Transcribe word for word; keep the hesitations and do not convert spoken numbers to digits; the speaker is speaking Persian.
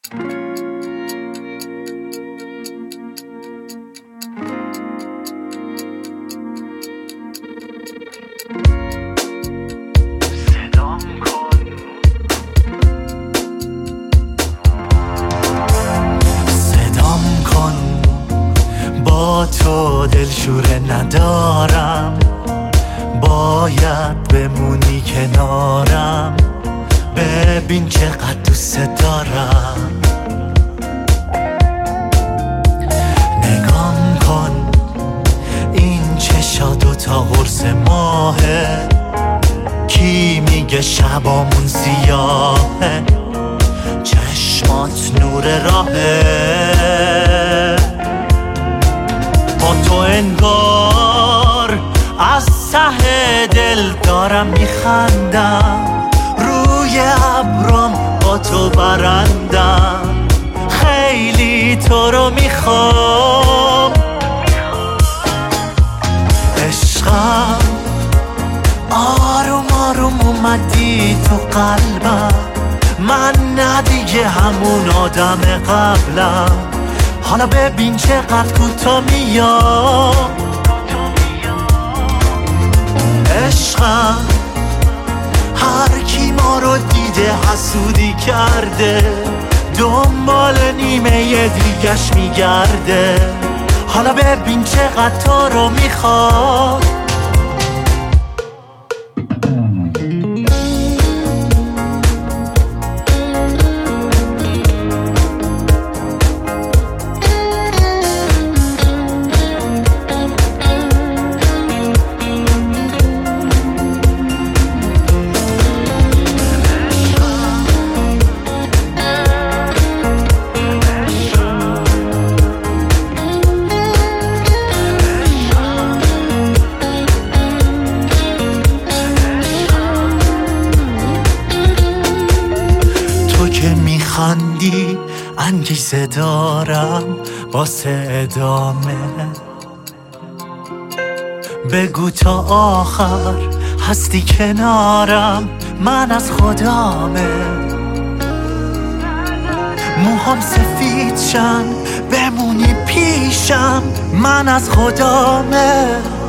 با تو دلشوره ندارم، باید بمونی کنارم. ببین چقدر دوست دارم، نگام کن این چشا دوتا قرص ماهه. کی میگه شبامون سیاهه؟ چشمات نور راهه. با تو انگار از ته دل دارم میخندم، روی ابرام با تو برندم. خیلی تو رو میخوام عشقم، آروم آروم اومدی تو قلبم. من نه دیگه همون آدم قبلم. حالا ببین چقدر کوتا میام عشقم. هر کی ما رو دیده حسودی کرده، دنبال نیمه دیگش میگرده. حالا ببین چقدر تو رو میخوام. میخندی انگیزه دارم واسه ادامه. بگو تا آخر هستی کنارم، من از خدامه. موهام سفید شن بمونی پیشم، من از خدامه.